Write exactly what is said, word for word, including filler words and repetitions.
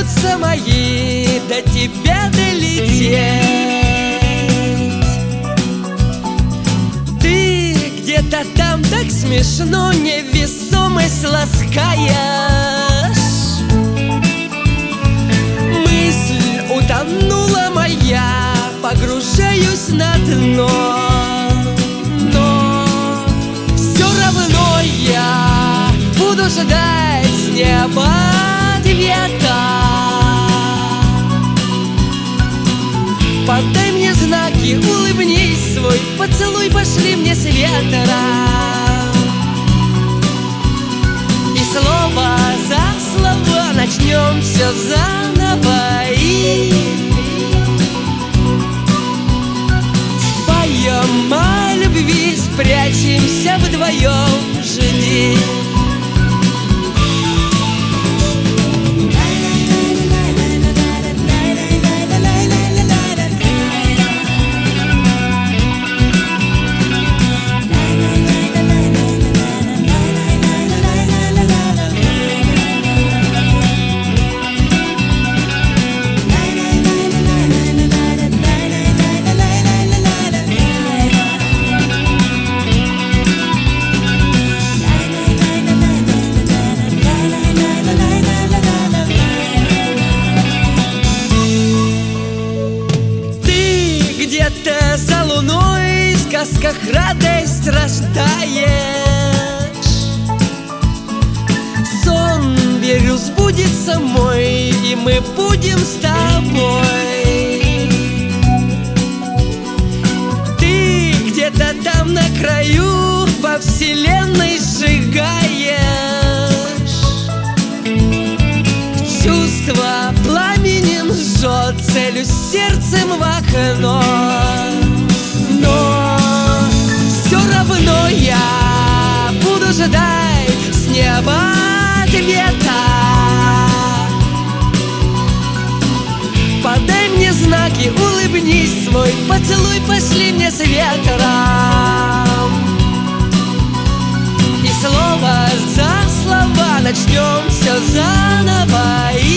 стараются мои до тебя долететь. Ты где-то там так смешно невесомость ласкаешь. Мысль утонула моя, погружаюсь на дно. Но все равно я буду ждать с неба ответа. Подай мне знаки, улыбнись, свой поцелуй пошли мне с ветра. И слово за слово начнем все заново. И споем о любви, спрячемся вдвоем, жди. Где-то за луной в сказках радость рождаешь. Сон, верю, сбудется мой, и мы будем с тобой. Ты где-то там на краю во вселенной сжигаешь. Чувство пламенем жжет, целюсь сердцем в окно. Но все равно я буду ждать с неба ответа. Подай мне знаки, улыбнись, свой поцелуй пошли мне с ветром. И слово за слово начнем все заново.